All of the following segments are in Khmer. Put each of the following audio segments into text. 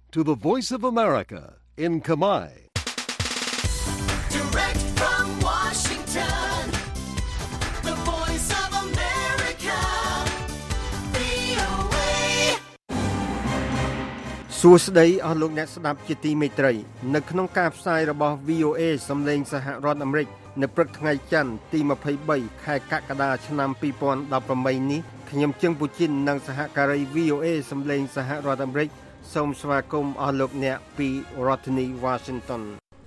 to the Voice of America in Khmer. Direct from Washington, the Voice of America, VOA. សួស្តីអស់លោកអ្នកស្ដាប់ជាទីមេត្រីនៅក្នុងការផ្សាយរបស់ VOA សំឡេងសហរដ្ឋអាមេរិកនៅព្រឹកថ្ងៃច័ន្ទទី23ខែកក្កដាឆ្នាំ2018នេះខ្ញុំជើងពូជីននិងសហការី VOA សំឡេងសហរដ្ឋអាមេរិកសូមស្វាគមន៍អស់លោកអ្នកពីរដ្ឋធានី Washington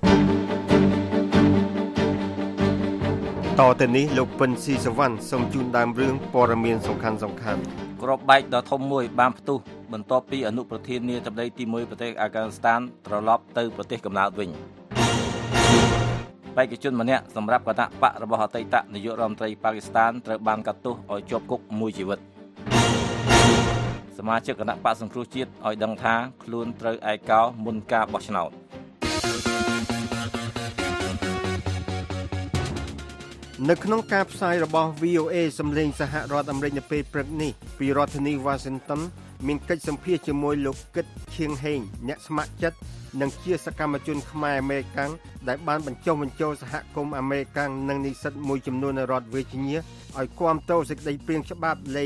តទៅនេះលោកពិនស៊ីសវណ្ណសូមជូនដើមរឿងព័ត៌មានសំខាន់ក្របបែកដ៏ធំមួយបានផ្ទុះបន្ទាប់ពីអនុប្រធានាធិបតីទី1ប្រទេសអាហ្គានីស្ថានត្រឡប់ទៅប្រទេសកំណើតវិញបេក្ខជនម្នាក់សម្រាប់គណៈបករបស់អតីតនាយករដ្ឋមន្ត្រីប៉ាគីស្ថានត្រូវបានកាត់ទោសឲ្យជាប់គុកមួយជីវិតសមាជិកគណៈបកសង្គ្រោះជាតិឲ្យដឹងថាខ្លួនត្រូវឯកោមុនការបោះឆ្នោតនៅក្នុងការផ្សាយរបស់ VOA សំឡេងសហរដ្ឋអាមេរិកនៅពេលព្រឹកនេះពីរដ្ឋធានី Washington មានកិច្ចសម្ភាសជាមួយលោកគិតឈៀងហេងអ្នកស្ម័គ្រចិត្តនិងជាសកម្មជនខ្មែរអាមេរិកាំងដែលបានបញ្ចុះបញ្ចូលសហគមន៍អាមេរិកាំងនិងនិស្សិតមួយចំនួននៅរដ្ឋ Virginia ឲ្យគាំទ្រសេចក្តីព្រាងច្បាប់លេខ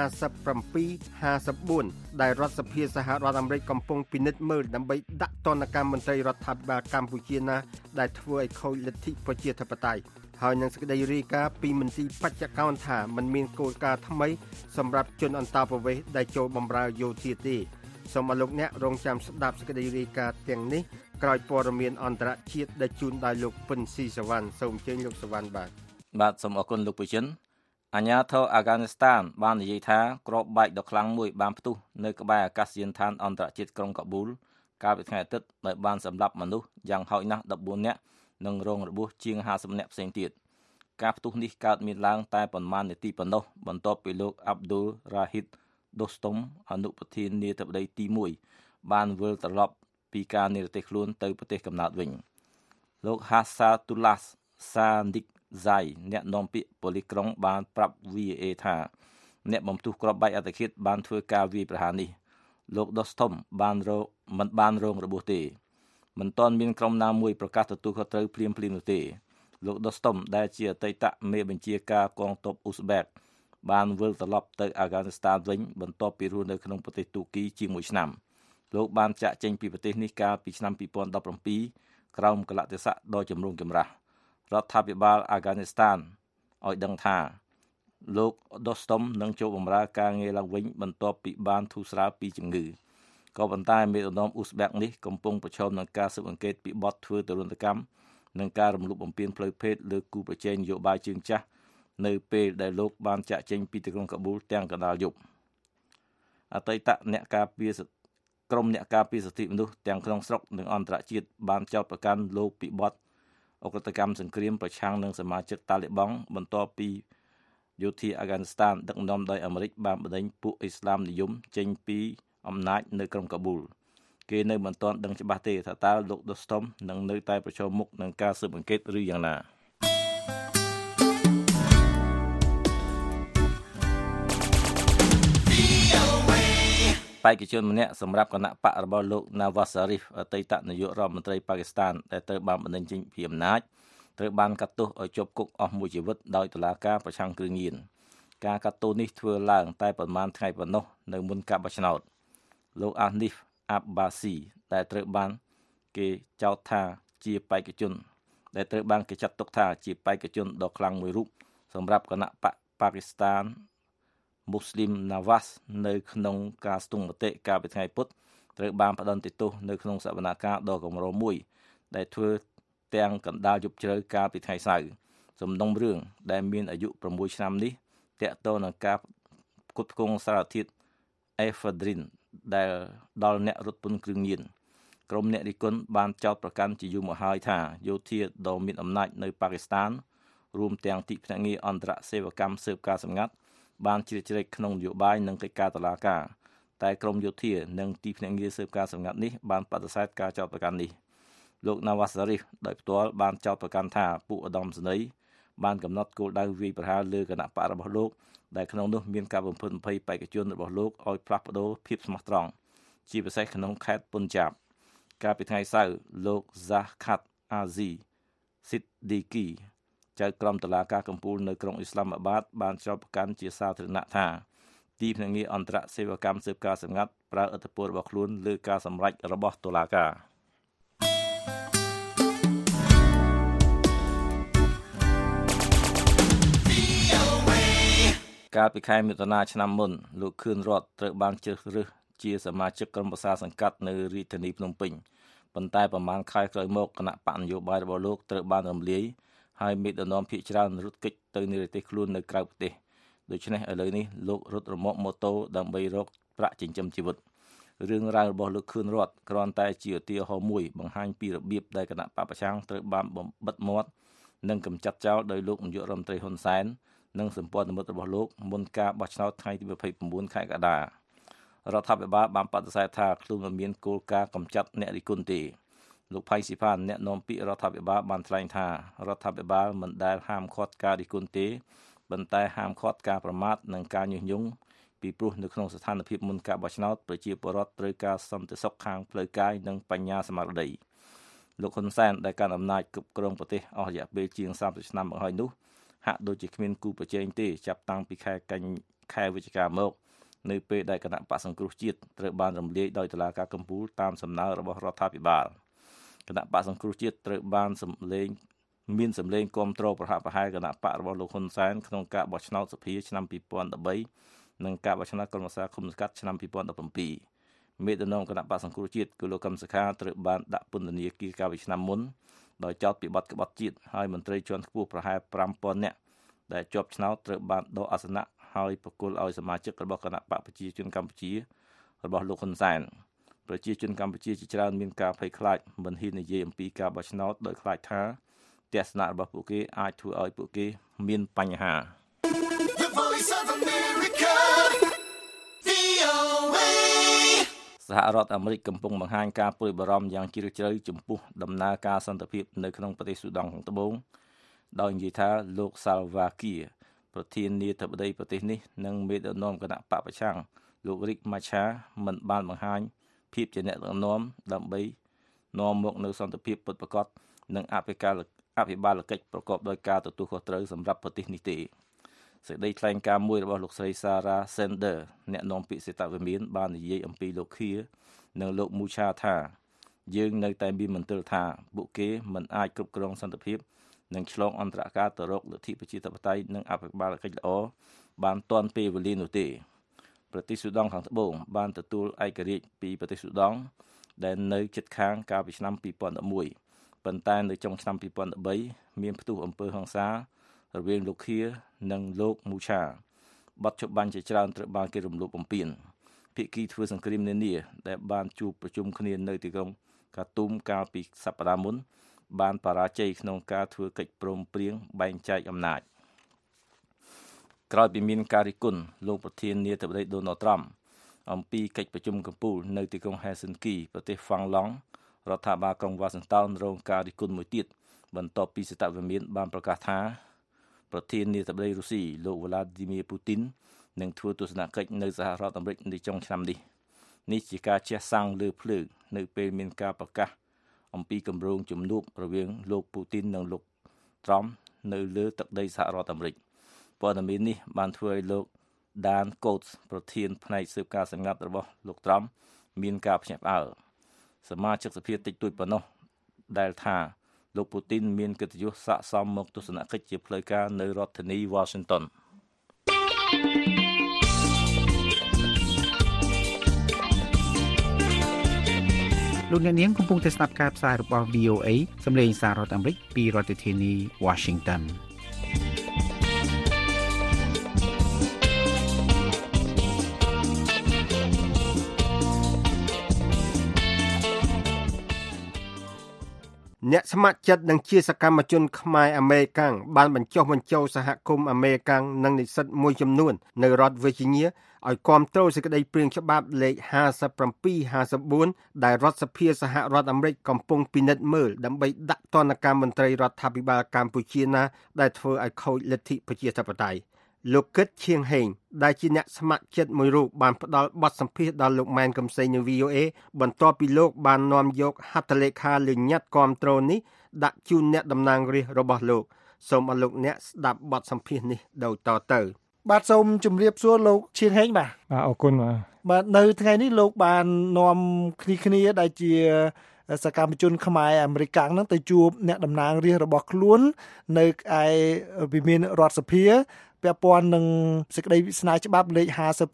5754ដែលរដ្ឋសភាសហរដ្ឋអាមេរិកកំពុងពិនិត្យមើលដើម្បីដាក់ទណ្ឌកម្មមន្ត្រីរដ្ឋាភិបាលកម្ពុជាណាដែលធ្វើឲ្យខូចលទ្ធិប្រជាធិបតេយ្យហើយនឹងសេចក្តីរាយការណ៍ពីមន្ទីរបច្ចកោណថាมันមានគោលការណ៍ថ្មីសម្រាប់ជនអន្តោប្រវេសន៍ដែលចូលបម្រើយោធាទេសូមអរលោកអ្នករងចាំស្ដាប់សេចក្តីរាយការណ៍ទាំងនេះក្រោយព័ត៌មានអន្តរជាតិដែលជូនដោយលោកពិនស៊ីសវណ្ណសូមអញ្ជើញលោកសវណ្ណបាទសូមអរគុណលោកពូចិនអាញាធរអាហ្គានីស្ថានបាននិយាយថាក្របបែកដ៏ខ្លាំងមួយបានផ្ទុះនៅក្បែរអាកាសយានដ្ឋានអន្តរជាតិក្រុងកាប៊ូលកាលពីថ្ងៃអាទិត្យដោយបានសម្លាប់មនុស្សយ៉ាងហោចណាស់14នាក់និងរងរបួសជាង50នាក់ផ្សេងទៀតការផ្ទុះនេះកើតមានឡើងតែប៉ុន្មាននាទីប៉ុណ្ណោះបន្ទាប់ពីលោកអាប់ឌុលរ៉ាហ៊ីតដូស្តុមអនុប្រធានាធិបតីទី1បានវិលត្រឡប់ពីការនិរទេសខ្លួនទៅប្រទេសកំណើតវិញលោកហាសាទូឡាសសាឌីកហ្សៃអ្នកនាំពាក្យប៉ូលីសក្រុងបានប្រាប់ VOA ថាអ្នកបំផ្ទុះគ្រាប់បែកអត្តឃាតបានធ្វើការវាយប្រហារនេះលោកដូស្តុមមិនបានរងរបួសទេមិនទាន់មានក្រុមណាមួយប្រកាសទទួលខុសត្រូវភ្លាមៗនោះទេលោកដូស្តុមដែលជាអតីតមេបញ្ជាការកងទ័ពអ៊ូស្បែកបានវិលត្រឡប់ទៅអាហ្គានីស្ថានវិញបន្ទាប់ពីរស់នៅក្នុងប្រទេសទូគីជាង1ឆ្នាំលោកបានចាកចេញពីប្រទេសនេះកាលពីឆ្នាំ2017ក្រោមកលៈទេសៈដ៏ចម្រូងចម្រាសរដ្ឋាភិបាលអាហ្គានីស្ថានឲ្យដឹងថាលោកដូស្តុមនឹងចូលបម្រើការងារឡើងវិញបន្ទាប់ពីបានធូរស្រាលពីជំងឺក៏ប៉ុន្តែមេដឹកនាំអ៊ូស្បែកនេះកំពុងប្រឈមនឹងការស៊ើបអង្កេតពីបទធ្វើទរណកម្មនិងការរំលោភបំពានផ្លូវភេទលើគូប្រជែងនយោបាយជើងចាស់នៅពេលដែលលោកបានចាក់ចេញពីទីក្រុងកាប៊ូលទាំងកណ្ដាលយប់អតីតអ្នកការពារក្រុមអ្នកការពារសិទ្ធិមនុស្សទាំងក្នុងស្រុកនិងអន្តរជាតិបានចោទប្រកាន់លោកពីបទអក្រិតកម្មសង្គ្រាមប្រឆាំងនឹងសមាជិកតាលីបង់បន្ទាប់ពីយោធាអាហ្គានីស្ថានដឹកនាំដោយអាមេរិកបានបណ្ដេញពួកអ៊ីស្លាមនិយមចេញពីអំណាចនៅក្រុងកាប៊ូលគេនៅមិនទាន់ដឹងច្បាស់ទេថាតើលោកដូស្តុមនឹងនៅតែប្រឈមមុខនឹងការស៊ើបអង្កេតឬយ៉ាងណាបេក្ខជនម្នាក់សម្រាប់គណៈបករបស់លោក Nawaz Sharif អតីតនាយករដ្ឋមន្ត្រីប៉ាគីស្ថានដែលត្រូវបានបណ្តេញចេញពីអំណាចត្រូវបានកាត់ទោសឲ្យជាប់គុកអស់មួយជីវិតដោយតុលាការប្រឆាំងគ្រឿងញៀនការកាត់ទោសនេះធ្វើឡើងតែប្រមាណថ្ងៃប៉ុណ្ណោះនៅមុនការបោះឆ្នោតលោកអានីហ្វអាប់បាស៊ីដែលត្រូវបានគេចោទថាជាបេក្ខជនដែលត្រូវបានគេចាត់ទុកថាជាបេក្ខជនដ៏ខ្លាំងមួយរូបសម្រាប់គណៈបកប៉ាគីស្ថានមូស្លីមណាវ៉ាសនៅក្នុងការស្ទង់មតិកាលពីថ្ងៃពុធត្រូវបានផ្តន្ទាទោសនៅក្នុងសវនកម្មដ៏កម្រមួយដែលធ្វើទាំងកណ្ដាលយប់ជ្រៅកាលពីថ្ងៃសៅរ៍សំណុំរឿងដែលមានអាយុ6ឆ្នាំនេះទាក់ទងនឹងការផ្គត់ផ្គង់សារធាតុអេហ្វាឌ្រីនដែលដល់អ្នករត់ពន្ធគ្រឿងញៀនក្រុមអ្នករិះគន់បានចោទប្រកាន់ជាយូរមកហើយថាយោធាដ៏មានអំណាចនៅប៉ាគីស្ថានរួមទាំងទីភ្នាក់ងារអន្តរសេវកម្មស៊ើបការសម្ងាត់បានជ្រៀតជ្រែកក្នុងនយោបាយនិងកិច្ចការតុលាការតែក្រមយោធានិងទីភ្នាក់ងារស៊ើបការសម្ងាត់នេះបានបដិសេធការចោទប្រកាន់នេះលោក Nawaz Sharif ដោយផ្ទាល់បានចោទប្រកាន់ថាពួកឧត្តមសេនីយ៍បានកំណត់គោលដៅវាយប្រហារលើគណៈបករបស់លោកដែលក្នុងនោះមានការបំផិតបំភ័យបេក្ខជនរបស់លោកឲ្យផ្លាស់ប្ដូរភាពស្មោះត្រង់ជាពិសេសក្នុងខេត្តពុនចាប់កាលពីថ្ងៃសៅរ៍លោក Zakat Azi Siddiqui ចៅក្រមតុលាការកំពូលនៅក្រុងអ៊ីស្លាមាបាតបានចោទប្រកាន់ជាសាធារណៈថាទីភ្នាក់ងារអន្តរសេវាកម្មស៊ើបការសម្ងាត់ប្រើឥទ្ធិពលរបស់ខ្លួនលើការសម្រេចរបស់តុលាការកាលពីខែមិថុនាឆ្នាំមុនលោកខឿនរតត្រូវបានជ្រើសរើសជាសមាជិកក្រុមប្រឹក្សាសង្កាត់នៅរាជធានីភ្នំពេញប៉ុន្តែប្រមាណខែក្រោយមកគណៈបកនយោបាយរបស់លោកត្រូវបានរំលាយហើយមេដឹកនាំភាគច្រើនរត់គេចទៅនិរទេសខ្លួននៅក្រៅប្រទេសដូច្នេះឥឡូវនេះលោករត់រមាក់ម៉ូតូដើម្បីរកប្រាក់ចិញ្ចឹមជីវិតរឿងរ៉ាវរបស់លោកខឿនរតគ្រាន់តែជាឧទាហរណ៍មួយបង្ហាញពីរបៀបដែលគណៈបកប្រឆាំងត្រូវបានបំបិទមាត់និងកម្ចាត់ចោលដោយលោកនាយករដ្ឋមន្ត្រីហ៊ុនសែននិងសម្ព័ន្ធមិត្តរបស់លោកមុនការបោះឆ្នោតថ្ងៃទី29ខែកក្កដារដ្ឋាភិបាលបានបដិសេធថាខ្លួនមិនមានគោលការណ៍កម្ចាត់អ្នករិះគន់ទេលោកផៃស៊ីផានអ្នកនាំពាក្យរដ្ឋាភិបាលបានថ្លែងថារដ្ឋាភិបាលមិនដែលហាមឃាត់ការរិះគន់ទេប៉ុន្តែហាមឃាត់ការប្រមាថនិងការញុះញង់ពីព្រោះនៅក្នុងស្ថានភាពមុនការបោះឆ្នោតប្រជាពលរដ្ឋត្រូវការសន្តិសុខខាងផ្លូវកាយនិងបញ្ញាស្មារតីលោកហ៊ុនសែនដែលកាន់អំណាចគ្រប់គ្រងប្រទេសអស់រយៈពេលជាង30ឆ្នាំមកហើយនោះហាក់ដូចជាគ្មានគូប្រជែងទេចាប់តាំងពីខែវិច្ឆិកាមកនៅពេលដែលគណៈបក្សសង្គ្រោះជាតិត្រូវបានរំលាយដោយតុលាការកំពូលតាមសំណើរបស់រដ្ឋាភិបាលគណៈបក្សសង្គ្រោះជាតិត្រូវបានមានសម្លេងគាំទ្រប្រហាក់ប្រហែលគណៈបករបស់លោកហ៊ុនសែនក្នុងការបោះឆ្នោតសភាឆ្នាំ2013និងការបោះឆ្នោតក្រុមប្រឹក្សាឃុំសង្កាត់ឆ្នាំ2017មេដឹកនាំគណៈបក្សសង្គ្រោះជាតិគឺលោកកឹមសុខាត្រូវបានដាក់ពន្ធនាគារកាលពីឆ្នាំមុនដោយចោទពីបទក្បត់ជាតិហើយមន្ត្រីជាន់ខ្ពស់ប្រហែល 5000 នាក់ដែលជាប់ឆ្នោតត្រូវបានដកអាសនៈហើយប្រគល់ឲ្យសមាជិករបស់គណៈបកប្រជាជនកម្ពុជារបស់លោកហ៊ុនសែនប្រជាជនកម្ពុជាជាច្រើនមានការភ័យខ្លាចមិនហ៊ាននិយាយអំពីការបោះឆ្នោតដោយខ្លាចថាទស្សនៈរបស់ពួកគេអាចធ្វើឲ្យពួកគេមានបញ្ហា The Voice of America, VOA. សហរដ្ឋអាមេរិកកំពុងបង្ហាញការព្រួយបារម្ភយ៉ាងជ្រាលជ្រៅចំពោះដំណើរការសន្តិភាពនៅក្នុងប្រទេសស៊ូដង់ខាងត្បូងដោយនិយាយថាលោក Salva Kiir ប្រធានាធិបតីប្រទេសនេះនិងមេដឹកនាំគណៈបកប្រឆាំងលោក Riek Machar មិនបានបង្ហាញភាពជាអ្នកដឹកនាំដើម្បីនាំមកនូវសន្តិភាពពិតប្រាកដនិងអភិបាលកិច្ចប្រកបដោយការទទួលខុសត្រូវសម្រាប់ប្រទេសនេះទេសេចក្តីថ្លែងការណ៍មួយរបស់លោកស្រី Sarah Sanders អ្នកនាំពាក្យសេតវិមានបាននិយាយអំពីលោក Kiir និងលោក Machar ថាយើងនៅតែមានមន្ទិលថាពួកគេមិនអាចគ្រប់គ្រងសន្តិភាពនិងឆ្លងអន្តរការទៅរកលទ្ធិប្រជាធិបតេយ្យនិងអភិបាលកិច្ចល្អបានទាន់ពេលវេលានោះទេប្រទេសស៊ូដង់ខាងត្បូងបានទទួលឯករាជ្យពីប្រទេសស៊ូដង់ដែលនៅជិតខាងកាលពីឆ្នាំ2011ប៉ុន្តែនៅចុងឆ្នាំ2013មានផ្ទុះអំពើហិង្សារវាងលោក Kiir និងលោក Machar បទច្បាញ់ជាច្រើនត្រូវបានគេរំលោភបំពានភាគីធ្វើសង្គ្រាមនានាដែលបានជួបប្រជុំគ្នានៅទីក្រុងកាទូមកាលពីសប្តាហ៍មុនបានបរាជ័យក្នុងការធ្វើកិច្ចព្រមព្រៀងបែងចែកអំណាចក្រោយពីមានការរិះគន់លោកប្រធានាធិបតី Donald Trump អំពីកិច្ចប្រជុំកំពូលនៅទីក្រុង Helsinki ប្រទេស Finland រដ្ឋាភិបាលក្រុង Washington រងការរិះគន់មួយទៀតបន្ទាប់ពីសេតវិមានបានប្រកាសថាប្រធានាធិបតីរុស្ស៊ីលោក Vladimir Putin នឹងធ្វើទស្សនកិច្ចនៅសហរដ្ឋអាមេរិកនៅចុងឆ្នាំនេះជាការជះសាំងលើភ្លើងនៅពេលមានការប្រកាសអំពីគម្រោងជំនួបរវាងលោក Putin និងលោក Trump នៅលើទឹកដីសហរដ្ឋអាមេរិកព័ត៌មាននេះបានធ្វើឲ្យលោក Dan Coats ប្រធានផ្នែកស៊ើបការសម្ងាត់របស់លោក Trump មានការភ្ញាក់ផ្អើលសមាជិកសភាតិចតួចប៉ុណ្ណោះដែលថាលោក Putin មានកិត្តិយសស័ក្តិសមមកទស្សនកិច្ចជាផ្លូវការនៅរដ្ឋធានី Washington លោកអ្នកនាងកំពុងតែស្ដាប់ការផ្សាយរបស់ VOA សម្លេងសាររដ្ឋអាមេរិកពីរដ្ឋធានី Washington អ្នកស្ម័គ្រចិត្តនិងជាសកម្មជនខ្មែរអាមេរិកាំងបានបញ្ចុះបញ្ចូលសហគមន៍អាមេរិកាំងនិងនិស្សិតមួយចំនួននៅរដ្ឋ Virginia ឲ្យគាំទ្រសេចក្តីព្រាងច្បាប់លេខ5754ដែលរដ្ឋសភាសហរដ្ឋអាមេរិកកំពុងពិនិត្យមើលដើម្បីដាក់ទណ្ឌកម្មមន្ត្រីរដ្ឋាភិបាលកម្ពុជាណាដែលធ្វើឲ្យខូចលទ្ធិប្រជាធិបតេយ្យលោកគិតឈៀងហេងដែលជាអ្នកស្ម័គ្រចិត្តមួយរូបបានផ្ដល់បទសម្ភាសន៍ដល់លោកម៉ែនកំសីនៅ VOA បន្ទាប់ពីលោកបាននាំយកហត្ថលេខាលិញិតគាំទ្រនេះដាក់ជូនអ្នកតំណាងរាស្ត្ររបស់លោកសូមឲ្យលោកអ្នកស្ដាប់បទសម្ភាសន៍នេះដូចតទៅបាទសូមជម្រាបសួរលោកឈៀងហេងបាទអរគុណបាទនៅថ្ងៃនេះលោកបាននាំគ្នាដែលជាសកម្មជនខ្មែរអាមេរិកហ្នឹងទៅជួបអ្នកតំណាងរាស្ត្ររបស់ខ្លួននៅឯវិមានរដ្ឋសភាពាក់ព័ន្ធនឹងសេចក្តីស្នើច្បាប់លេខ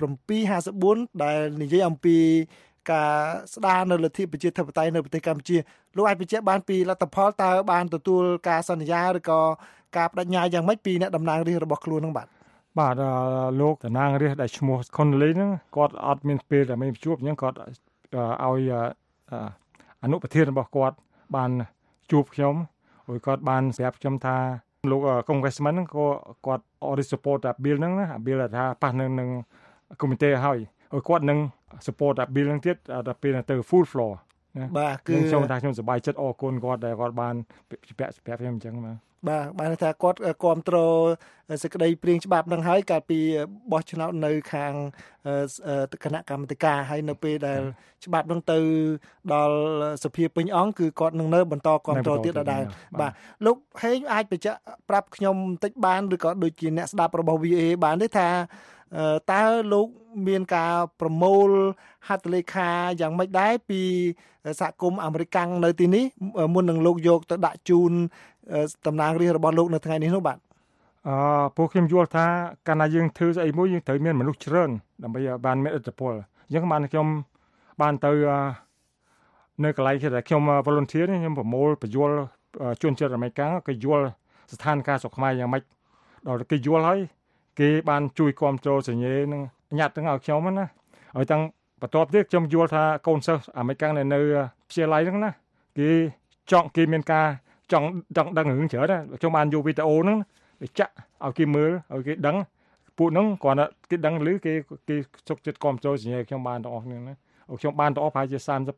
57-54ដែលនិយាយអំពីការស្ដារនៅលទ្ធិប្រជាធិបតេយ្យនៅប្រទេសកម្ពុជាលោកអាចបញ្ជាក់បានពីលទ្ធផលតើបានទទួលការសន្យាឬក៏ការបដិញ្ញាយ៉ាងម៉េចពីអ្នកតំណាងរាស្ត្ររបស់ខ្លួនហ្នឹងបាទលោកតំណាងរាស្ត្រដែលឈ្មោះខុនលីហ្នឹងគាត់អត់មានពេលដើម្បីជួបអញ្ចឹងគាត់ឲ្យអនុប្រធានរបស់គាត់បានជួបខ្ញុំហើយគាត់បានប្រាប់ខ្ញុំថាលោក Congressman ហ្នឹងក៏គាត់ already support តែ bill ហ្នឹងណា bill ថាប៉ះនឹង committee ហើយគាត់នឹង support តែ bill ហ្នឹងទៀតដល់ពេលទៅ full floor ណាបាទគឺខ្ញុំសប្បាយចិត្តអរគុណគាត់ដែលគាត់បានប្រាប់ខ្ញុំអញ្ចឹងបាទបានថាគាត់គ្រប់គ្រងសេចក្តីព្រាងច្បាប់នឹងហើយកាលពីបោះឆ្នោតនៅខាងគណៈកម្មាធិការហើយនៅពេលដែលច្បាប់នឹងទៅដល់សភាពេញអង្គគឺគាត់នឹងនៅបន្តគ្រប់គ្រងទៀតដដែលបាទលោកហេងអាចបញ្ជាក់ប្រាប់ខ្ញុំបន្តិចបានឬក៏ដូចជាអ្នកស្ដាប់របស់ VA បានទេថាតើលោកមានការប្រមូលហត្ថលេខាយ៉ាងម៉េចដែរពីសហគមន៍អាមេរិកនៅទីនេះមុននឹងលោកយកទៅដាក់ជូនតំណាងរាស្ត្ររបស់លោកនៅថ្ងៃនេះនោះបាទពួកខ្ញុំយល់ថាកាលណាយើងធ្វើស្អីមួយយើងត្រូវមានមនុស្សច្រើនដើម្បីបានមានឥទ្ធិពលអញ្ចឹងបានខ្ញុំបានទៅនៅកន្លែងដែលខ្ញុំ volunteer នេះខ្ញុំប្រមូលបញ្យល់ជនជាតិអាមេរិកគេយល់ស្ថានភាពស្រុកខ្មែរយ៉ាងម៉េចដល់គេយល់ហើយគេបានជួយគ្រប់គ្រងសញ្ញានឹងញ៉ាត់ទាំងឲ្យខ្ញុំណាហើយទាំងបន្ទាប់ទៀតខ្ញុំយល់ថាកូនសិស្សអាមេរិកនៅវិទ្យាល័យហ្នឹងណាគេមានការចង់ដឹងរឿងច្រើនណាខ្ញុំបានយកវីដេអូហ្នឹងទៅចាក់ឲ្យគេមើលឲ្យគេដឹងពួកហ្នឹងគ្រាន់តែគេដឹងឬគេសុខចិត្តគ្រប់គ្រងសញ្ញាខ្ញុំបានទាំងអស់គ្នាណាខ្ញុំបានទាំងអស់ប្រហែលជា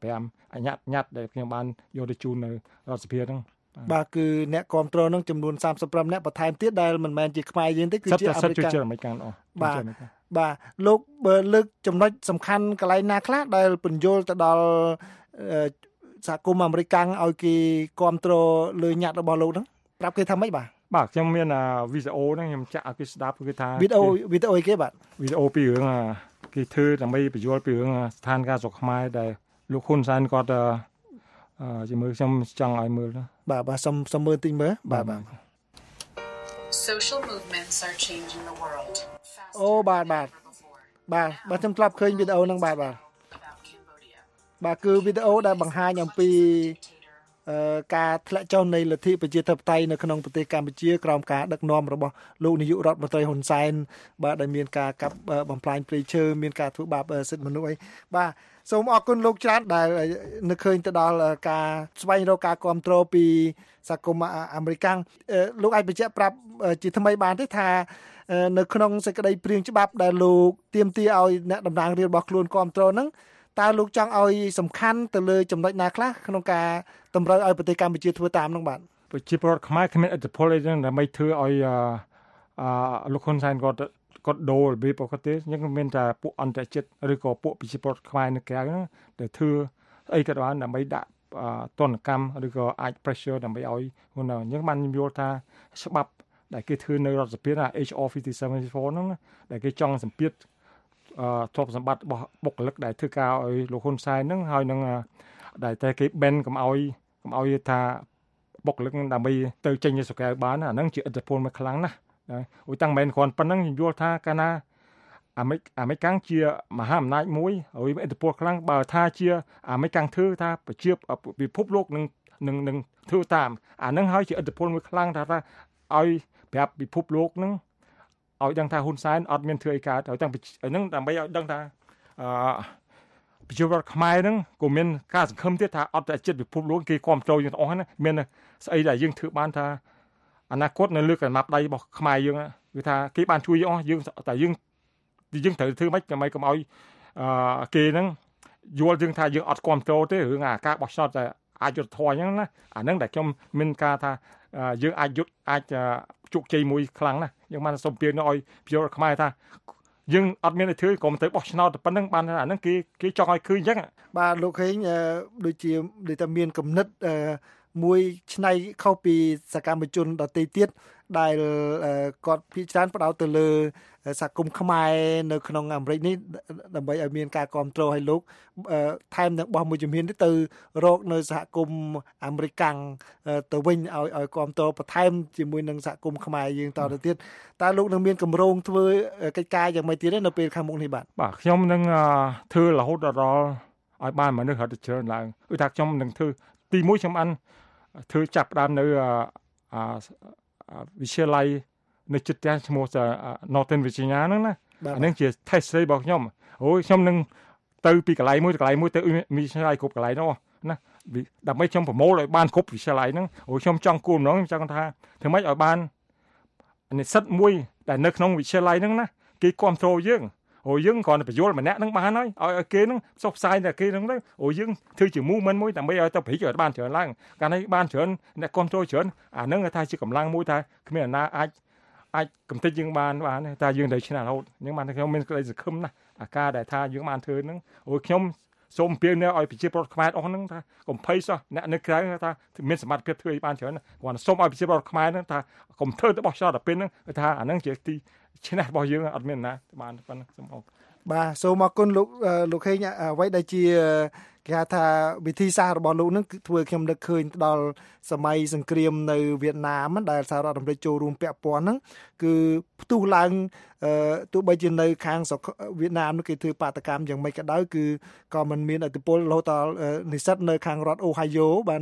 35ញ៉ាត់ដែលខ្ញុំបានយកទៅជូននៅរដ្ឋសភាហ្នឹងបាទគឺអ្នកគ្រប់គ្រងហ្នឹងចំនួន35អ្នកបន្ថែមទៀតដែលមិនមែនជាខ្មែរយើងទេគឺជាអាមេរិកបាទលោកលើកចំណុចសំខាន់កន្លែងណាខ្លះដែលពន្យល់ទៅដល់សហគមន៍អាមេរិកឲ្យគេគ្រប់គ្រងលើញ៉ាត់របស់លោកហ្នឹងប្រាប់គេថាម៉េចបាទខ្ញុំមានវីដេអូហ្នឹងខ្ញុំចាក់ឲ្យគេស្ដាប់គេថាវីដេអូអីគេបាទវីដេអូពីរឿងគេធ្វើដើម្បីបញ្យល់ពីរឿងស្ថានភាពស្រុកខ្មែរដែលលោកហ៊ុនសែនគាត់ជាមើលខ្ញុំចង់ឲ្យមើលបាទសុំមើលតិចមើលបាទ Social movements are changing the world អូបាទខ្ញុំធ្លាប់ឃើញវីដេអូហ្នឹងបាទគឺវីដេអូដែលបង្ហាញអំពីការធ្លាក់ចុះនៃលទ្ធិប្រជាធិបតេយ្យនៅក្នុងប្រទេសកម្ពុជាក្រោមការដឹកនាំរបស់លោកនាយករដ្ឋមន្ត្រីហ៊ុនសែនបាទដែលមានការកាប់បំផ្លាញព្រៃឈើមានការធ្វើបាបសិទ្ធិមនុស្សអីបាទសូមអរគុណលោកច្រើនដែលនឹកឃើញទៅដល់ការស្វែងរកការគ្រប់គ្រងពីសហគមន៍អាមេរិកលោកអាចបញ្ជាក់ប្រាប់ជាថ្មីបានទេថានៅក្នុងសេចក្តីព្រាងច្បាប់ដែលលោកទាមទារឲ្យអ្នកតំណាងរាស្ត្ររបស់ខ្លួនគ្រប់គ្រងហ្នឹងតើលោកចង់ឲ្យសំខាន់ទៅលើចំណុចណាខ្លះក្នុងការតម្រូវឲ្យប្រទេសកម្ពុជាធ្វើតាមនោះបាទប្រជាពលរដ្ឋខ្មែរគ្មានឥទ្ធិពលអីចឹងដើម្បីធ្វើឲ្យលោកហ៊ុនសែនគាត់ដូររបៀបគាត់ទេអញ្ចឹងមានតែពួកអន្តរជាតិឬក៏ពួកប្រជាពលរដ្ឋខ្មែរនៅក្រៅហ្នឹងដែលធ្វើអីក៏បានដើម្បីដាក់ទណ្ឌកម្មឬក៏អាច pressure ដើម្បីឲ្យហ៊ុនអញ្ចឹងបានខ្ញុំយល់ថាច្បាប់ដែលគេធ្វើនៅរដ្ឋសភា HR 5774ហ្នឹងដែលគេចង់សម្ពាធទ្រព្យសម្បត្តិរបស់បុគ្គលិកដែលធ្វើការឲ្យលោកហ៊ុនសែនហ្នឹងហើយនឹងដែលតែគេ ban កុំឲ្យថាបុគ្គលិកហ្នឹងដើម្បីទៅចេញទៅស្រុកក្រៅបានអាហ្នឹងជាឥទ្ធិពលមួយខ្លាំងណាស់ហើយតាំងមិនគ្រាន់ប៉ុណ្ណឹងខ្ញុំយល់ថាកាលណាអាមេរិកជាមហាអំណាចមួយហើយឥទ្ធិពលខ្លាំងបើថាជាអាមេរិកធ្វើថាប្រជាពិភពលោកនឹងធ្វើតាមអាហ្នឹងហើយជាឥទ្ធិពលមួយខ្លាំងថាឲ្យប្រាប់ពិភពលោកហ្នឹងឲ្យដឹងថាហ៊ុនសែនអត់មានធ្វើអីកើតហើយតាំងពីហ្នឹងដើម្បីឲ្យដឹងថាប្រជាពលរដ្ឋខ្មែរហ្នឹងក៏មានការសង្ឃឹមទៀតថាអត់តែចិត្តពិភពលោកគេគ្រប់គ្រងយើងទាំងអស់ណាមានស្អីដែលយើងធ្វើបានថាអនាគតនៅលើកណ្ដាប់ដៃរបស់ខ្មែរយើងគឺថាគេបានជួយយើងអស់យើងតែយើងត្រូវធ្វើម៉េចដើម្បីកុំឲ្យគេហ្នឹងយល់យើងថាយើងអត់គ្រប់គ្រងទេរឿងការបោះឆ្នោតតែអាចយុត្តិធម៌អញ្ចឹងណាអាហ្នឹងដែលខ្ញុំមានការថាយើងអាចជោគជ័យមួយខ្លាំងណាស់យើងបានសុំពៀនឲ្យប្រជាពលរដ្ឋខ្មែរថាយើងអត់មានអីធ្វើក៏មិនទៅបោះឆ្នោតតែប៉ុណ្្នឹងបានអាហ្នឹងគេចង់ឲ្យឃើញអញ្ចឹងបាទលោកហេងដូចជាតែមានគំនិតមួយឆ្នៃខុសពីសកម្មជនដទៃទៀតដែលគាត់ភាគច្រើនផ្ដោតទៅលើសហគមន៍ខ្មែរនៅក្នុងអាមេរិកនេះដើម្បីឲ្យមានការគ្រប់គ្រងឲ្យលោកថែមទាំងបោះមួយជំហានទៅរកនៅសហគមន៍អាមេរិកកាំងទៅវិញឲ្យគ្រប់គ្រងបន្ថែមជាមួយនឹងសហគមន៍ខ្មែរយើងតទៅទៀតតើលោកនឹងមានកម្រងធ្វើកិច្ចការយ៉ាងម៉េចទៀតនៅពេលខាងមុខនេះបាទខ្ញុំនឹងធ្វើរហូតដល់ឲ្យបានមនុស្សរត់ទៅច្រើនឡើងគឺថាខ្ញុំនឹងធ្វើទី1ខ្ញុំបានធ្វើចាប់ផ្ដើមនៅវិទ្យាល័យនៅជិតផ្ទះឈ្មោះ Northern Virginia ហ្នឹងណាអានឹងជា test របស់ខ្ញុំខ្ញុំនឹងទៅពីកន្លែងមួយទៅកន្លែងមួយទៅវិទ្យាល័យគ្រប់កន្លែងនោះណាដើម្បីខ្ញុំប្រមូលឲ្យបានគ្រប់វិទ្យាល័យហ្នឹងខ្ញុំចង់គោលបំណងខ្ញុំចង់ថាធ្វើម៉េចឲ្យបាននិស្សិតមួយដែលនៅក្នុងវិទ្យាល័យហ្នឹងណាគេគ្រប់គ្រងយើងយើងគ្រាន់តែបញ្យល់ម្នាក់ហ្នឹងបានហើយឲ្យគេហ្នឹងផ្សព្វផ្សាយតែគេហ្នឹងទៅយើងធ្វើជា movement មួយដើម្បីឲ្យទៅព្រីកឲ្យបានច្រើនឡើងកាលនេះបានច្រើនអ្នកគ្រប់គ្រងច្រើនអាហ្នឹងថាជាកម្លាំងមួយថាគ្មានអ្នកណាអាចកំទេចយើងបានតែយើងត្រូវឈ្នះរហូតអញ្ចឹងបានខ្ញុំមានក្តីសង្ឃឹមណាស់អាការដែលថាយើងបានធ្វើហ្នឹងខ្ញុំសូមអំពាវនាវឲ្យប្រជាពលរដ្ឋខ្មែរអស់ហ្នឹងថាកុំភ័យសោះអ្នកនៅក្រៅថាមានសមត្ថភាពធ្វើឲ្យបានច្រើនគាត់សូមឲ្យប្រជាពលរដ្ឋខ្មែរហ្នឹងថាកុំធ្វើទៅបោះឆ្នោតដល់ពេលហ្នឹងថាអាហ្នឹងជាទីឈ្នះរបស់យើងអត់មានណាបានប៉ុណ្ណឹងសូមអរគុណបាទសូមអរគុណលោកហេងអ្វីដែលជាគេថាវិធីសាស្ត្ររបស់លោកនឹងធ្វើខ្ញុំនឹកឃើញដល់សម័យសង្គ្រាមនៅវៀតណាមដែលសហរដ្ឋអាមេរិកចូលរួមពាក់ព័ន្ធហ្នឹងគឺផ្ទុះឡើងទោះបីជានៅខាងវៀតណាមនោះគេធ្វើបាតកម្មយ៉ាងម៉េចក៏ដោយគឺក៏មិនមានឥទ្ធិពលរហូតដល់និស្សិតនៅខាងរដ្ឋ Ohio បាន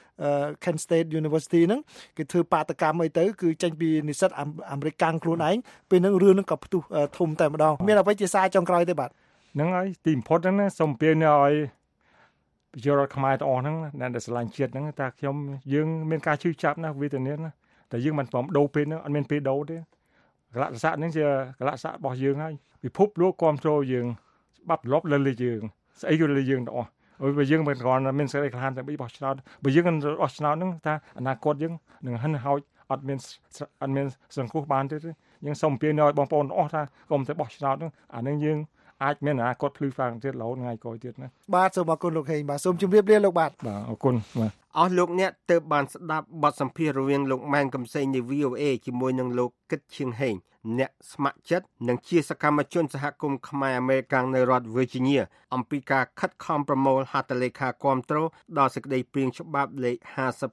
Kent State University ហ្នឹងគេធ្វើបាតកម្មអីទៅគឺចេញពីនិស្សិតអាមេរិកកាំងខ្លួនឯងពេលហ្នឹងរឿងហ្នឹងក៏ផ្ទុះធំតែម្ដងមានអ្វីជាសារចុងក្រោយទេបាទហ្នឹងហើយទីបំផុតហ្នឹងសូមពៀនឲ្យប្រជារដ្ឋខ្មែរទាំងអស់ហ្នឹងដែលស្រឡាញ់ជាតិហ្នឹងតែយើងមានការជឿចាប់ណាវេទនាណាតែយើងមិនព្រមដូរពេលហ្នឹងអត់មានពេលដូរទេកលៈស័កហ្នឹងជាកលៈស័ករបស់យើងហើយពិភពលោកគ្រប់គ្រងយើងច្បាប់លប់លើយើងស្អីក៏លើយើងទាំងអស់បើយើងមិនគ្រាន់តែមានសេចក្តីក្លាហានតែបោះឆ្នោតបើយើងមិនបោះឆ្នោតហ្នឹងថាអនាគតយើងនឹងហិនហោចអត់មានសង្គ្រោះបានទេយើងសូមអំពាវនាវឲ្យបងប្អូនទាំងអស់ថាកុំទៅបោះឆ្នោតហ្នឹងអានឹងយើងអាចមានអនាគតភ្លឺฟ้าទៀតរហូតថ្ងៃក្រោយទៀតណាបាទសូមអរគុណលោកហេងបាទសូមជម្រាបលាលោកបាទអរគុណបាទអស់លោកអ្នកទើបបានស្ដាប់បទសម្ភាសន៍រវាងលោកម៉ែនកំសែងនៃ VOA ជាមួយនឹងលោកគិតឈៀងហេងអ្នកស្ម័គ្រចិត្តនិងជាសកម្មជនសហគមន៍ខ្មែរអាមេរិកនៅរដ្ឋ Virginia អំពីការខិតខំប្រមូលហត្ថលេខាគាំទ្រដល់សេចក្តីព្រាងច្បាប់លេខ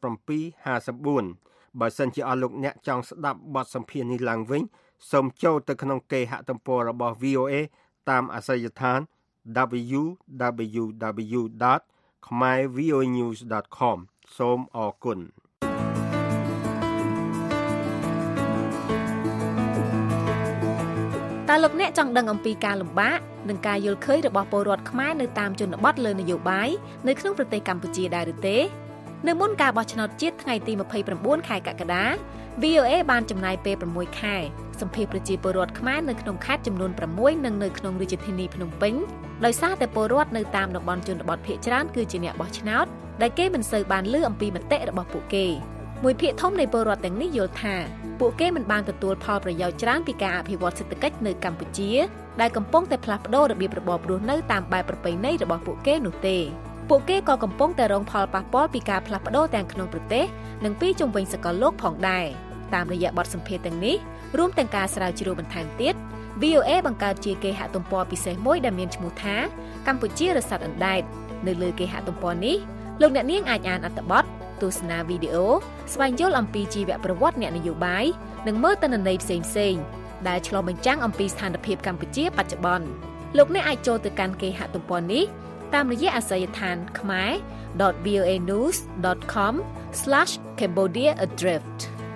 5754បើសិនជាអស់លោកអ្នកចង់ស្ដាប់បទសម្ភាសន៍នេះឡើងវិញសូមចូលទៅក្នុងគេហទំព័ររបស់ VOA តាមអាសយដ្ឋាន www.khmervoanews.com សូមអរគុណតើលោកអ្នកចង់ដឹងអំពីការលំបាកនិងការយល់ឃើញរបស់ពលរដ្ឋខ្មែរនៅតាមជនបទលើនយោបាយនៅក្នុងប្រទេសកម្ពុជាដែរឬទេនៅមុនការបោះឆ្នោតជាតិថ្ងៃទី29ខែកក្កដា VOA បានចំណាយពេល6ខែសម្ភាសប្រជាពលរដ្ឋខ្មែរនៅក្នុងខេត្តចំនួន6និងនៅក្នុងរាជធានីភ្នំពេញដោយសារតែពលរដ្ឋនៅតាមតំបន់ជនបទភាគច្រើនគឺជាអ្នកបោះឆ្នោតដែលគេមិនសូវបានឮអំពីមតិរបស់ពួកគេមួយភាគធំនៃពលរដ្ឋទាំងនេះយល់ថាពួកគេមិនបានទទួលផលប្រយោជន៍ច្រើនពីការអភិវឌ្ឍសេដ្ឋកិច្ចនៅកម្ពុជាដែលកំពុងតែផ្លាស់ប្ដូររបៀបរបបរស់នៅតាមបែបប្រពៃណីរបស់ពួកគេនោះទេពួកគេក៏កំពុងតែរងផលប៉ះពាល់ពីការផ្លាស់ប្ដូរទាំងក្នុងប្រទេសនិងពីជុំវិញសកលលោកផងដែរតាមរយៈបទសម្ភាសន៍ទាំងនេះរួមទាំងការស្រាវជ្រាវបន្ថែមទៀត VOA បង្កើតជាគេហទំព័រពិសេសមួយដែលមានឈ្មោះថាកម្ពុជារស័តអណ្ដែតនៅលើគេហទំព័រនេះលោកអ្នកនាងអាចអានអត្ថបទទស្សនាវីដេអូស្វែងយល់អំពីជីវប្រវត្តិអ្នកនយោបាយនិងមើលទិន្នន័យផ្សេងៗដែលឆ្លុះបញ្ចាំងអំពីស្ថានភាពកម្ពុជាបច្ចុប្បន្នលោកអ្នកអាចចូលទៅកាន់គេហទំព័រនេះតាមរយៈអាសយដ្ឋាន khmer.voanews.com/Cambodia-adrift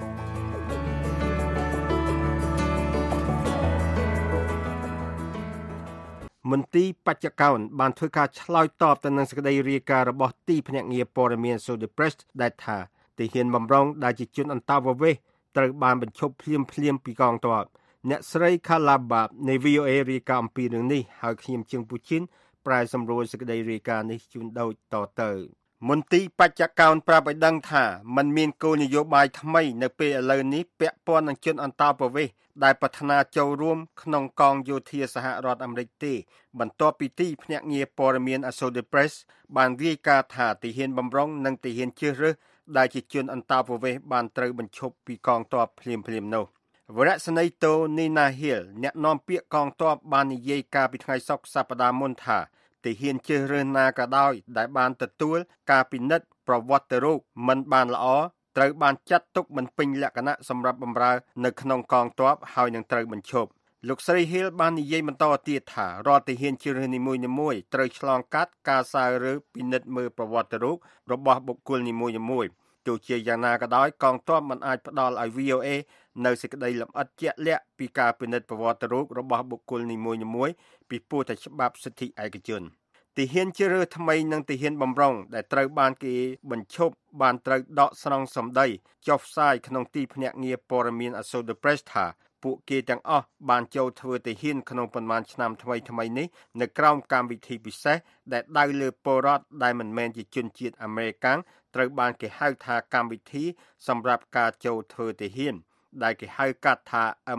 មន្ទីរបច្ចកោណបានធ្វើការឆ្លើយតបទៅនឹងសេចក្តីរាយការណ៍របស់ទីភ្នាក់ងារព័ត៌មាន Associated Press ដែលថាទាហានបម្រុងដែលជាជនអន្តោប្រវេសន៍ត្រូវបានបញ្ឈប់ភ្លាមពីកងទ័ពអ្នកស្រី Kalaba នៃ VOA រាយការណ៍អំពីរឿងនេះហើយខ្ញុំជើងពូជីនប្រែសម្រួលសេចក្តីរាយការណ៍នេះជូនដូចតទៅមន្ទីរបច្ចកោណប្រាប់ឲ្យដឹងថាมันមានគោលនយោបាយថ្មីនៅពេលឥឡូវនេះពាក់ព័ន្ធនឹងជនអន្តោប្រវេសន៍ដែលប្រាថ្នាចូលរួមក្នុងកងយោធាសហរដ្ឋអាមេរិកទេបន្ទាប់ពីទីភ្នាក់ងារព័ត៌មាន Associated Press បានរាយការណ៍ថាទាហានបម្រុងនិងទាហានជ្រើសរើសដែលជាជនអន្តោប្រវេសន៍បានត្រូវបញ្ឈប់ពីកងទ័ពភ្លាមៗនោះវរៈសេនីយ៍តូនីណាហ៊ីលអ្នកនាំពាក្យកងទ័ពបាននិយាយកាលពីថ្ងៃសុក្រសប្តាហ៍មុនថាទាហានជ្រើសរើសណាក៏ដោយដែលបានទទួលការពិនិត្យប្រវត្តិរូបមិនបានល្អត្រូវបានចាត់ទុកមិនពេញលក្ខណៈសម្រាប់បម្រើនៅក្នុងកងទ័ពហើយនឹងត្រូវបញ្ឈប់លោកស្រី Hill បាននិយាយបន្តទៀតថារដ្ឋទាហានជ្រើសរើសនីមួយៗត្រូវឆ្លងកាត់ការសើរើពិនិត្យមើលប្រវត្តិរូបរបស់បុគ្គលនីមួយៗទោះជាយ៉ាងណាក៏ដោយកងទ័ពមិនអាចផ្ដល់ឲ្យ VOA នៅសេចក្តីលម្អិតជាក់លាក់ពីការពិនិត្យប្រវត្តិរូបរបស់បុគ្គលនីមួយៗពីព្រោះតែច្បាប់សិទ្ធិឯកជនទាហានជ្រើសរើសថ្មីនិងទាហានបម្រុងដែលត្រូវបានគេបញ្ឈប់បានត្រូវដកស្រង់សម្ដីចុះផ្សាយក្នុងទីភ្នាក់ងារព័ត៌មាន Associated Press ថាពួកគេទាំងអស់បានចូលធ្វើទាហានក្នុងប៉ុន្មានឆ្នាំថ្មីនេះនៅក្រោមកម្មវិធីពិសេសដែលដៅលើពលរដ្ឋដែលមិនមែនជាជនជាតិអាមេរិកាំងត្រូវបានគេហៅថាកម្មវិធីសម្រាប់ការចូលធ្វើទាហានដែលគេហៅកាត់ថា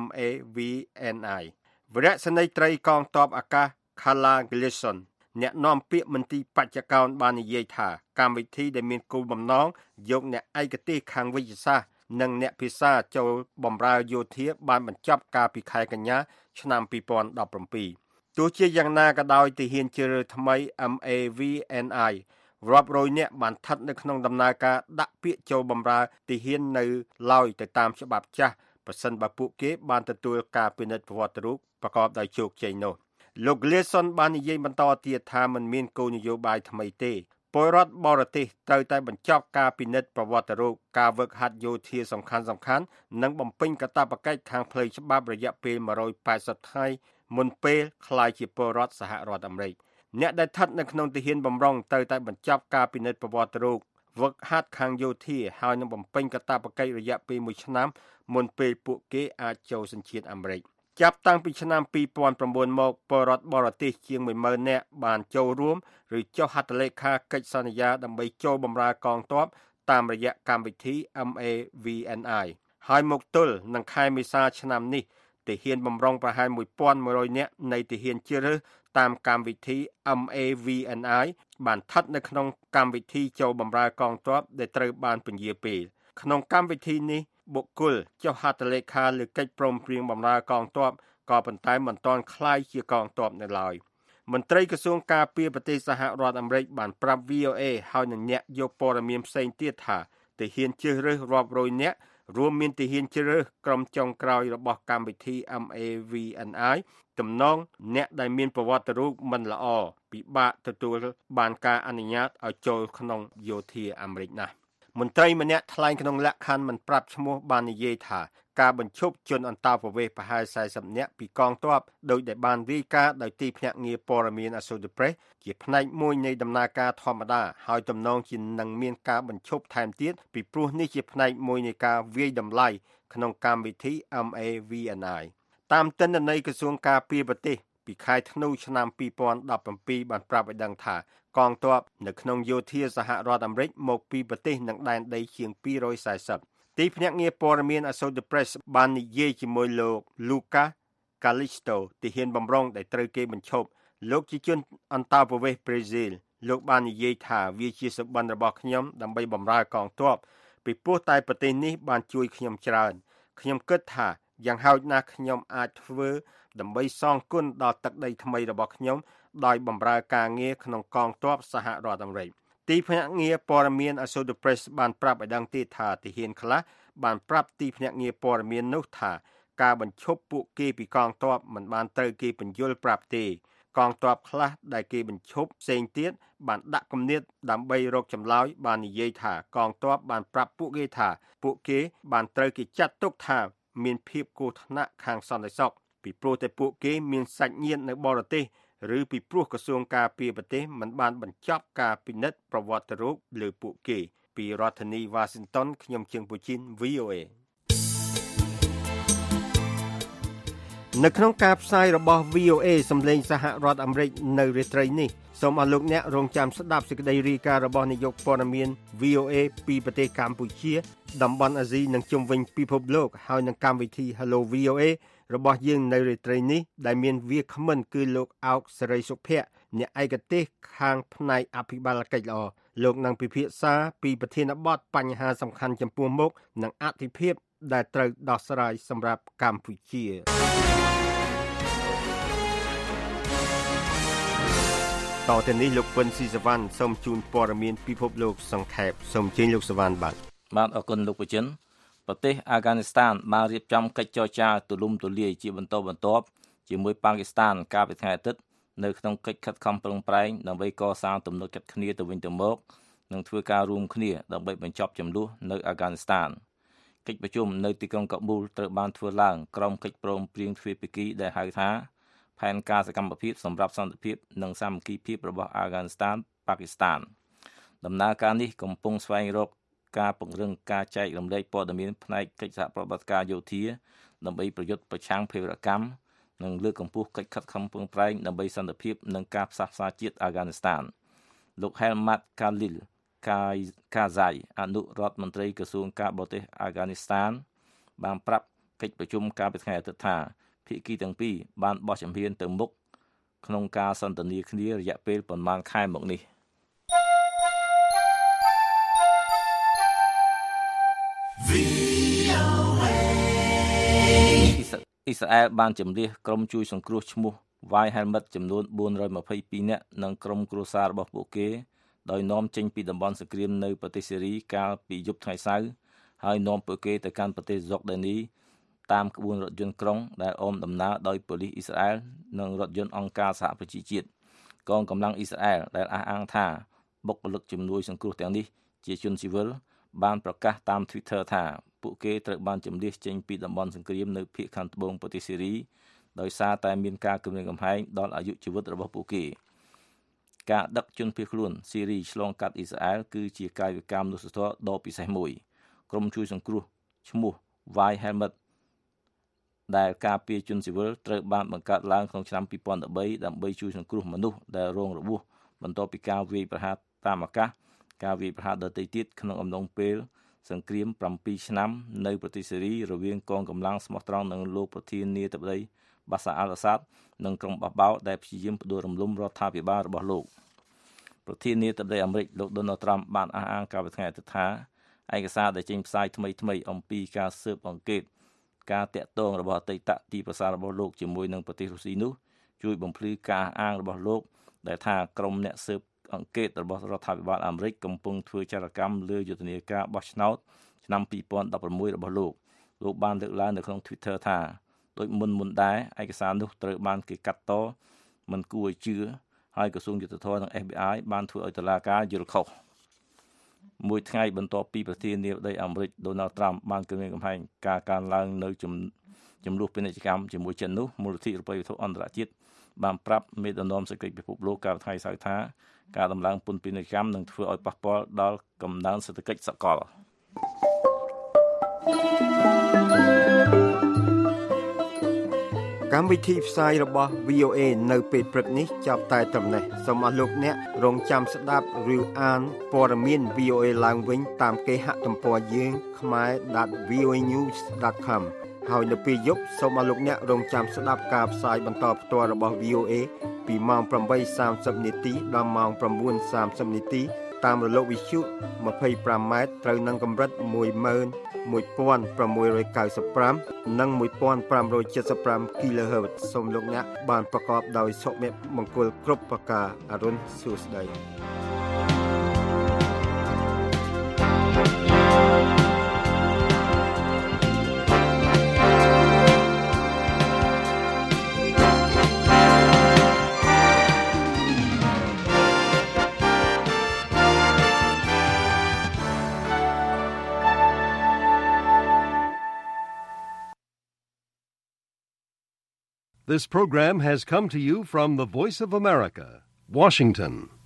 MAVNI វរៈសេនីយ៍ត្រីកងទ័ពអាកាស Carla Gleason អ្នកនាំពាក្យមន្ទីរបច្ចកោណបាននិយាយថាកម្មវិធីដែលមានគោលបំណងយកអ្នកឯកទេសខាងវិទ្យាសាស្ត្រនិងអ្នកភាសាចូលបម្រើយោធាបានបញ្ចប់កាលពីខែកញ្ញាឆ្នាំ2017ទោះជាយ៉ាងណាក៏ដោយទាហានជ្រើសរើសថ្មី MAVNI រាប់រយនាក់បានស្ថិតនៅក្នុងដំណើរការដាក់ពាក្យចូលបម្រើទាហាននៅឡើយទៅតាមច្បាប់ចាស់ប្រសិនបើពួកគេបានទទួលការពិនិត្យប្រវត្តិរូបប្រកបដោយជោគជ័យនោះលោក Gleason បាននិយាយបន្តទៀតថាมันមានគោលនយោបាយថ្មីទេពលរដ្ឋបរទេសត្រូវតែបញ្ចប់ការពិនិត្យប្រវត្តិរូបការវឹកហាត់យោធាសំខាន់ៗនិងបំពេញកាតព្វកិច្ចខាងផ្លូវច្បាប់រយៈពេល180ថ្ងៃមុនពេលក្លាយជាពលរដ្ឋសហរដ្ឋអាមេរិកអ្នកដែលស្ថិតនៅក្នុងទាហានបម្រុងត្រូវតែបញ្ចប់ការពិនិត្យប្រវត្តិរូបវឹកហាត់ខាងយោធាហើយនឹងបំពេញកាតព្វកិច្ចរយៈពេល1ឆ្នាំមុនពេលពួកគេអាចចូលសញ្ជាតិអាមេរិកចាប់តាំងពីឆ្នាំ2009មកពលរដ្ឋបរទេសជាង 10000 នាក់បានចូលរួមឬចុះហត្ថលេខាកិច្ចសន្យាដើម្បីចូលបម្រើកងទ័ពតាមរយៈកម្មវិធី MAVNI ហើយមកទល់នឹងខែមេសាឆ្នាំនេះទាហានបម្រុងប្រហែល 1100 នាក់នៃទាហានជ្រើសរើសតាមកម្មវិធី MAVNI បានស្ថិតនៅក្នុងកម្មវិធីចូលបម្រើកងទ័ពដែលត្រូវបានពន្យាពេលក្នុងកម្មវិធីនេះបុគ្គលចុះហត្ថលេខាលើកិច្ចព្រមព្រៀងបម្រើកងទ័ពក៏ប៉ុន្តែមិនទាន់ក្លាយជាកងទ័ពនៅឡើយមន្ត្រីក្រសួងការពារប្រទេសសហរដ្ឋអាមេរិកបានប្រាប់ VOA ហើយនឹងអ្នកយកព័ត៌មានផ្សេងទៀតថាទាហានជ្រើសរើសរាប់រយនាក់រួមមានទាហានជ្រើសរើសក្រុមចុងក្រោយរបស់កម្មវិធី MAVNI ទំនងអ្នកដែលមានប្រវត្តិរូបមិនល្អពិបាកទទួលបានការអនុញ្ញាតឲ្យចូលក្នុងយោធាអាមេរិកណាស់មន្ត្រីម្នាក់ថ្លែងក្នុងលក្ខខណ្ឌមិនប្រាប់ឈ្មោះបាននិយាយថាការបញ្ឈប់ជនអន្តោប្រវេសន៍ប្រហែល40នាក់ពីកងទ័ពដោយដែលបានរាយការណ៍ដោយទីភ្នាក់ងារព័ត៌មាន Associated Press ជាផ្នែកមួយនៃដំណើរការធម្មតាហើយទំនងជានឹងមានការបញ្ឈប់ថែមទៀតពីព្រោះនេះជាផ្នែកមួយនៃការវាយតម្លៃក្នុងកម្មវិធី MAVNI តាមទិន្នន័យក្រសួងការពារប្រទេសពីខែធ្នូឆ្នាំ2017បានប្រាប់ឲ្យដឹងថាកងទ័ពនៅក្នុងយោធាសហរដ្ឋអាមេរិកមកពីប្រទេសនិងដែនដីជាង240ទីភ្នាក់ងារព័ត៌មាន Associated Press បាននិយាយជាមួយលោក Lucas Calisto ទាហានបម្រុងដែលត្រូវគេបញ្ឈប់លោកជាជនអន្តោប្រវេសន៍ប្រេស៊ីលលោកបាននិយាយថាវាជាសុបិនរបស់ខ្ញុំដើម្បីបម្រើកងទ័ពពីព្រោះតែប្រទេសនេះបានជួយខ្ញុំច្រើនខ្ញុំគិតថាយ៉ាងហោចណាស់ខ្ញុំអាចធ្វើដើម្បីសងគុណដល់ទឹកដីថ្មីរបស់ខ្ញុំដោយបម្រើការងារក្នុងកងទ័ពសហរដ្ឋអាមេរិកទីភ្នាក់ងារព័ត៌មាន Associated Press បានប្រាប់ឲ្យដឹងទៀតថាទាហានខ្លះបានប្រាប់ទីភ្នាក់ងារព័ត៌មាននោះថាការបញ្ឈប់ពួកគេពីកងទ័ពមិនបានត្រូវគេបញ្យល់ប្រាប់ទេកងទ័ពខ្លះដែលគេបញ្ឈប់ផ្សេងទៀតបានដាក់គំនិតដើម្បីរកចម្លើយបាននិយាយថាកងទ័ពបានប្រាប់ពួកគេថាពួកគេបានត្រូវគេចាត់ទុកថាមានភាពគ្រោះថ្នាក់ខាងសន្តិសុខពីព្រោះតែពួកគេមានសាច់ញាតិនៅបរទេសឬពីព្រោះក្រសួងការពារប្រទេសមិនបានបញ្ចប់ការពិនិត្យប្រវត្តិរូបលើពួកគេពីរដ្ឋធានី Washington ខ្ញុំជើងពូជីន VOA នៅក្នុងការផ្សាយរបស់ VOA សម្លេងសហរដ្ឋអាមេរិកនៅរាត្រីនេះសូមអរលោកអ្នករងចាំស្ដាប់សេចក្តីរាយការណ៍របស់នាយកព័ត៌មាន VOA ពីប្រទេសកម្ពុជាតំបន់អាស៊ីនិងជុំវិញពិភពលោកហើយនឹងកម្មវិធី Hello VOA របស់យើងនៅរាត្រីនេះដែលមានវាគ្មិនគឺលោកអោកសេរីសុភ័ក្រអ្នកឯកទេសខាងផ្នែកអភិបាលកិច្ចល្អលោកនឹងពិភាក្សាពីប្រធានបទបញ្ហាសំខាន់ចំពោះមុខនិងអធិភាពដែលត្រូវដោះស្រាយសម្រាប់កម្ពុជាតទៅនេះលោកពុនស៊ីសវណ្ណសូមជូនព័ត៌មានពិភពលោកសង្ខេបសូមជើញលោកសវណ្ណបាទអរគុណលោកប្រជិនប្រទេសអាហ្គានីស្ថានបានរៀបចំកិច្ចចរចាទូលំទូលាយជាបន្តបន្ទាប់ជាមួយប៉ាគីស្ថានកាលពីថ្ងៃអាទិត្យនៅក្នុងកិច្ចខិតខំប្រឹងប្រែងដើម្បីកសាងទំនុកចិត្តគ្នាទៅវិញទៅមកនិងធ្វើការរួមគ្នាដើម្បីបញ្ចប់ជម្លោះនៅអាហ្គានីស្ថានកិច្ចប្រជុំនៅទីក្រុងកាប៊ូលត្រូវបានធ្វើឡើងក្រោមកិច្ចព្រមព្រៀងទ្វេភាគីដែលហៅថាផែនការសកម្មភាពសម្រាប់សន្តិភាពនិងសាមគ្គីភាពរបស់អាហ្គានីស្ថានប៉ាគីស្ថានដំណើរការនេះកំពុងស្វែងរកការពង្រឹងការចែករំលែកព័ត៌មានផ្នែកកិច្ចសហប្រតិបត្តិការយោធាដើម្បីប្រយុទ្ធប្រឆាំងភេរវកម្មនិងលើកកម្ពស់កិច្ចខិតខំប្រឹងប្រែងដើម្បីសន្តិភាពនិងការផ្សះផ្សាជាតិអាហ្គានីស្ថានលោក Helmat Khalil Karzai អនុរដ្ឋមន្ត្រីក្រសួងការបរទេសអាហ្គានីស្ថានបានប្រាប់កិច្ចប្រជុំកាលពីថ្ងៃអាទិត្យថាភាគីទាំងពីរបានបោះជំហានទៅមុខក្នុងការសន្ទនាគ្នារយៈពេលប្រមាណខែមកនេះអ៊ីស្រាអែលបានជម្លៀសក្រុមជួយសង្គ្រោះឈ្មោះ White Helmet ចំនួន422នាក់និងក្រុមគ្រួសាររបស់ពួកគេដោយនាំចេញពីតំបន់សង្គ្រាមនៅប្រទេសសេរីកាលពីយប់ថ្ងៃសៅរ៍ហើយនាំពួកគេទៅកាន់ប្រទេសហ្សុកដានីតាមក្បួនរថយន្តក្រុងដែលអមដំណើរដោយប៉ូលីសអ៊ីស្រាអែលនិងរថយន្តអង្គការសហប្រជាជាតិកងកម្លាំងអ៊ីស្រាអែលដែលអះអាងថាបុគ្គលិកជំនួយសង្គ្រោះទាំងនេះជាជនស៊ីវិលបានប្រកាសតាម Twitter ថាពួកគេត្រូវបានជម្លៀសចេញពីតំបន់សង្គ្រាមនៅភាគខាងត្បូងប្រទេសសេរីដោយសារតែមានការគំរាមកំហែងដល់អាយុជីវិតរបស់ពួកគេការដឹកជនភៀសខ្លួនសេរីឆ្លងកាត់អ៊ីស្រាអែលគឺជាកាយវិការមនុស្សធម៌ដ៏ពិសេសមួយក្រុមជួយសង្គ្រោះឈ្មោះ White Helmet ដែលការពារជនស៊ីវិលត្រូវបានបង្កើតឡើងក្នុងឆ្នាំ2013ដើម្បីជួយសង្គ្រោះមនុស្សដែលរងរបួសបន្ទាប់ពីការវាយប្រហារតាមអាកាសការវាយប្រហារដទៃទៀតក្នុងអំឡុងពេលសង្គ្រាម7ឆ្នាំនៅប្រទេសសេរីរវាងកងកម្លាំងស្មោះត្រង់និងលោកប្រធានាធិបតីបាសាអល់អាសាដនិងក្រុមបះបោរដែលព្យាយាមផ្ដួលរំលំរដ្ឋាភិបាលរបស់លោកប្រធានាធិបតីអាមេរិកលោក Donald Trump បានអះអាងកាលពីថ្ងៃអាទិត្យថាឯកសារដែលចេញផ្សាយថ្មីអំពីការស៊ើបអង្កេតការតាក់ទងរបស់អតីតទីប្រសាររបស់លោកជាមួយនឹងប្រទេសរុស្ស៊ីនោះជួយបំភ្លឺការអាងរបស់លោកដែលថាក្រុមអ្នកស៊ើបអង្កេតរបស់រដ្ឋាភិបាលអាមេរិកកំពុងធ្វើចរកម្មលើយុទ្ធនាការបោះឆ្នោតឆ្នាំ2016របស់លោកបានលើកឡើងនៅក្នុង Twitter ថាដោយមុនដែរឯកសារនោះត្រូវបានគេកាត់តមិនគួរឲ្យជឿហើយក្រសួងយុទ្ធភ័ពនិង FBI បានធ្វើឲ្យតុលាការយល់ខុសមួយថ្ងៃបន្ទាប់ពីប្រធានាធិបតីអាមេរិក Donald Trump បានគម្រាមកំហែងការកើនឡើងនៅចំនួនពាណិជ្ជកម្មជាមួយចិននោះមូលនិធិរូបិយវត្ថុអន្តរជាតិបានប្រាប់មេដឹកនាំសេដ្ឋកិច្ចពិភពលោកកាលថ្ងៃសៅរ៍ថាការដំឡើងពន្ធពាណិជ្ជកម្មនឹងធ្វើឲ្យប៉ះពាល់ដល់កំណើនសេដ្ឋកិច្ចសកលកម្មវិធីផ្សាយរបស់ VOA នៅពេលព្រឹកនេះចាប់តែត្រឹមនេះសូមអរលោកអ្នករងចាំស្ដាប់ឬអានព័ត៌មាន VOA ឡើងវិញតាមគេហទំព័រយើង khmer.voanews.com ហើយនៅពេលយប់សូមអរលោកអ្នករងចាំស្ដាប់ការផ្សាយបន្តផ្ទាល់របស់ VOA ពីម៉ោង 8:30 នាទីដល់ម៉ោង 9:30 នាទីតាមរលកវិទ្យុ 25 ម៉ែត្រត្រូវនឹងកម្រិត 11695 និង 1575 kHz សូមលោកអ្នកបានប្រកបដោយសុភមង្គលគ្រប់ប្រការអរុនសួស្តី This program has come to you from the Voice of America, Washington.